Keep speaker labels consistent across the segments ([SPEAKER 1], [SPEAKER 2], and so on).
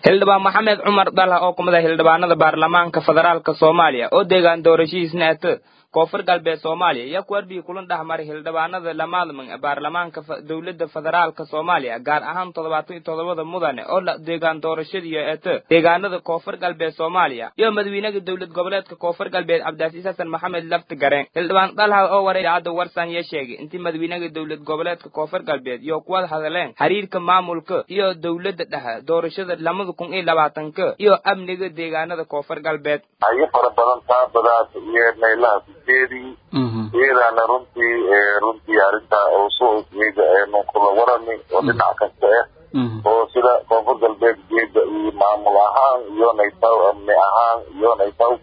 [SPEAKER 1] Hildhibaan Maxamed Cumar Dalha oo kumada hildhibaanada baarlamaanka federaalka Soomaaliya oo deegaan doorashiisna ata koonfur galbeed Soomaaliya iyo kuwarbii kulan dhaxmaray hildhibaanada lamaadman baarlamaanka dawladda federaalka Soomaaliya gaar ahaan 77 mudane oo la deegaan doorashadii ata deegaanada koonfur galbeed Soomaaliya iyo madaxweynaha dawlad goboleedka koonfur galbeed Cabdicasiis Xasan Maxamed Lafti Gareen hildhibaan Dalha oo wareeyay warsan ya sheegay intii madaxweynaha dawlad goboleedka koonfur galbeed iyo kuwada hadleen xiriirka maamulka iyo dawladda dhexe doorashada 2020 iyo amniga deegaanada koonfur galbeed
[SPEAKER 2] ay farabadan taabadaas iyo meelaha jeedi iyana runtii arinta oo soo jeeda ee kula warami oo dhinac kasta oo sida koonfur galbeed jeeda iyo maamul ahaan iyo naytaw amni ahaan iyo naytaw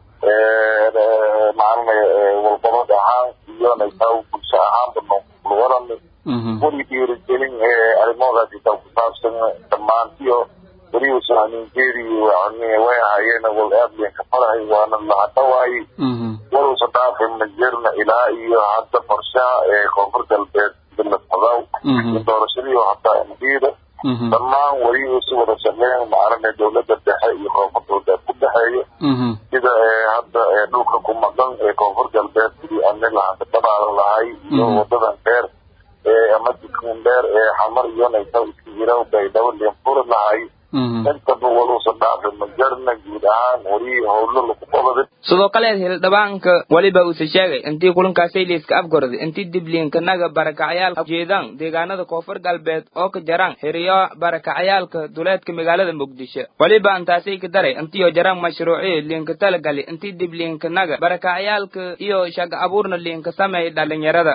[SPEAKER 2] walqabad ahaan iyo naytaw bulsho ahaan kula warami weligeed gelin arrimodaas inta ku saabsan dhammaantiyo weliba sahminteedi way hayeen wal aadliin ka farahay waana la hadawaay walow sadaafin majerna ilaa iyo hadda qorshaha koonfur galbeed bila fadaw doorashadii hataa indiida dhammaan weliba si wada shaqeyn maarane dawladda dhexe iyo koonfur galbeed ku dhexeeya sida hadda dhulka ku maqan koonfur galbeed sidii amni lahaan dabaalan lahay iyo wadadan dheer ama dikun dheer xamar iyo naytaw iska jiraw bay dawladeen furi lahay
[SPEAKER 1] sidoo kale hildhibaanka waliba uu sheegay intii kulankaasay liiska afgorday intii dibliinka naga barakacayaal jeedaan deegaanada koonfur galbeed oo ka jaraan xiriyo barakacayaalka duleedka magaalada Muqdisho waliba intaasay ka daray intii jaraan mashruuciyo liinka talagalay intii dibliinka naga barakacayaalka iyo shaqo abuurna liinka sameeyay dhalinyarada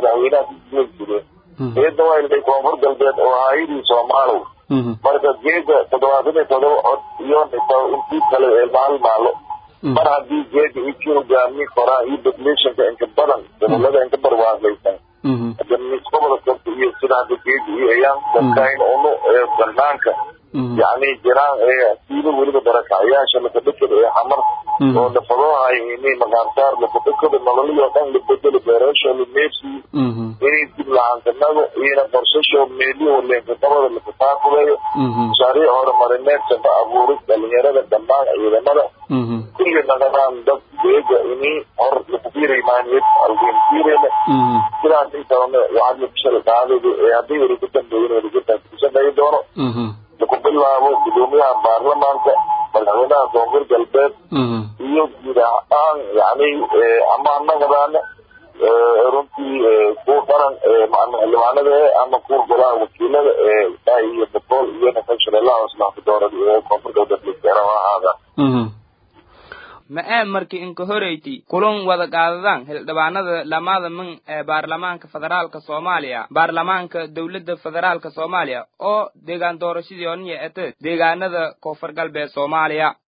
[SPEAKER 2] koonfur galbeed oo hay'adii Soomaaliya marka jeeda 77 cod iyo intii kale maalmaalo mar haddii jeeda isu gaami qoraa iyo populationka inta badan dawladda inta barwaaqaysan nisbada kasta iyo sida hadda jeeda iyo ayaan dadkayn unu barnaanka yani jiraan sida weliba barakacayaasha la bedelo xamar oo dhafadoohay inay maqaarsaar la bedelo nololiyo dhan la bedelo beerasho la neefsi inay dib lahaantanada iyana qorsasho meeliyo leeqabada la kutaakuleeyo shaariic horumarineed shaqo abuuris dhalinyarada dhammaan ciidamada kulli naqadaan dad deega inay hor la kufiiray maaniyad algeentiirena sidaas intaana waxaad la bishara qaadayda haddii weli ku dambeeyeen weli ku taasisanayi doono lakubilaabo gudoomiyaha baarlamaanka madaxweynaha koonfur galbeed iyo guud ahaan yani ama anagadaana runtii kuwa qaran xildhibaanada ama kuwa golaha wakiilada iyo batrool iyo nafashaleelaha islaamka doorada koonfur galbeed ahaada
[SPEAKER 1] ma markii inka horeeyay kulan wada qaadadaan hildhibaanada lamada min ee baarlamaanka federaalka Soomaaliya baarlamaanka dawladda federaalka Soomaaliya oo deegaan doorashadii oo deegaanada koonfur galbeed Soomaaliya